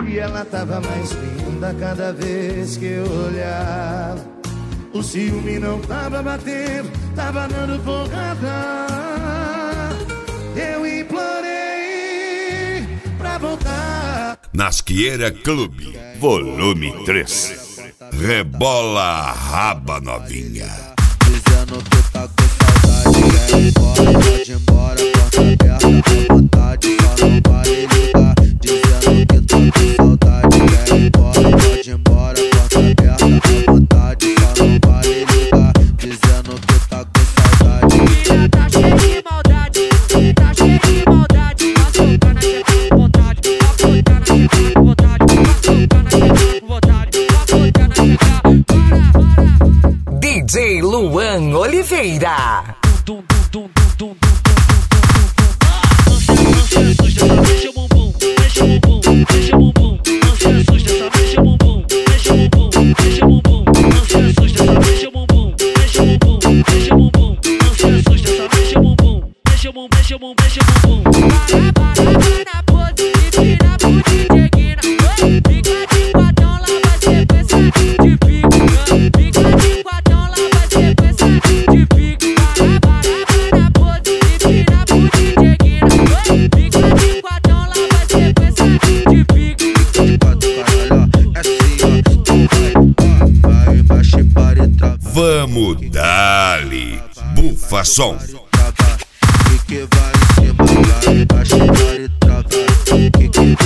E ela tava mais linda cada vez que eu olhava. O ciúme não tava batendo, tava dando porrada. Eu implorei pra voltar. Nasqueira Clube, volume 3. Rebola a raba novinha. Dizendo que tá com saudade, quer ir embora, pode ir embora, porta aberta à vontade, só não vale ligar. Dizendo que tá com saudade, quer ir embora, pode ir embora, porta aberta à vontade, só não vale ligar. Dizendo que tá com saudade. Menina tá cheia de maldade, tá cheia de maldade. Açúcar na checa com vontade, açúcar na checa com vontade, açúcar na checa com vontade, açúcar na checa. DJ Luan Oliveira. Dum dum dum dum dum dum dum dum. Não se assusta, só mexe o bumbum, mexe o bumbum, mexe o bumbum. Não se assusta, só mexe o bumbum, mexe o bumbum, mexe o bumbum. Não se assusta, só mexe o bumbum, mexe o bumbum, mexe o bumbum. Não se assusta, só mexe o bumbum, mexe o bumbum, mexe o bumbum, mexe o bumbum. Para na pose e tira pro DJ Guina. Fica de quadrão, lá vai ser peça de pique. Fica de quadrão, lá vai ser peça de pique. Para na pose e tira pro DJ Guina. Fica de quadrão, lá vai ser peça de pique. De quatro caralho, é assim ó, tu vai embaixo e para e trava. Vamos dali, bufa som. Que vai em cima, vai embaixo e para e trava. Que vai